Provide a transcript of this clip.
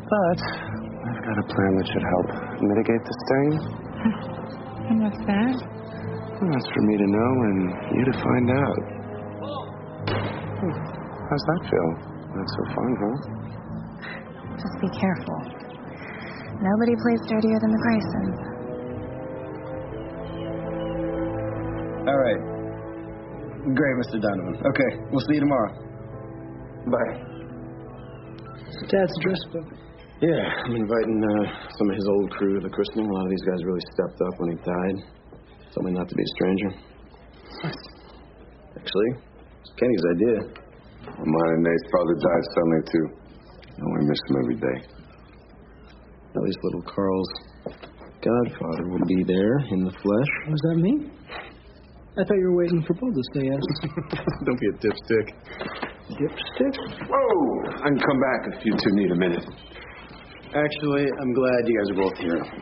But I've got a plan that should help mitigate the stain. And what's that? Well, that's for me to know and you to find out. How's that feel? Not so fun, huh? Just be careful. Nobody plays dirtier than the Graysons. All right. Great, Mr. Donovan. Okay, we'll see you tomorrow. Bye. Dad's dress book. Yeah, I'm inviting some of his old crew to the christening. A lot of these guys really stepped up when he died. Told me not to be a stranger. Actually, it's Kenny's idea. Mine and Nate's father died suddenly, too. And we miss him every day. At least little Carl's godfather will be there in the flesh. Was that me? I thought you were waiting for Paul to say yes. Don't be a dipstick. Dipstick? Whoa! I can come back if you two need a minute. Actually, I'm glad you guys are both here.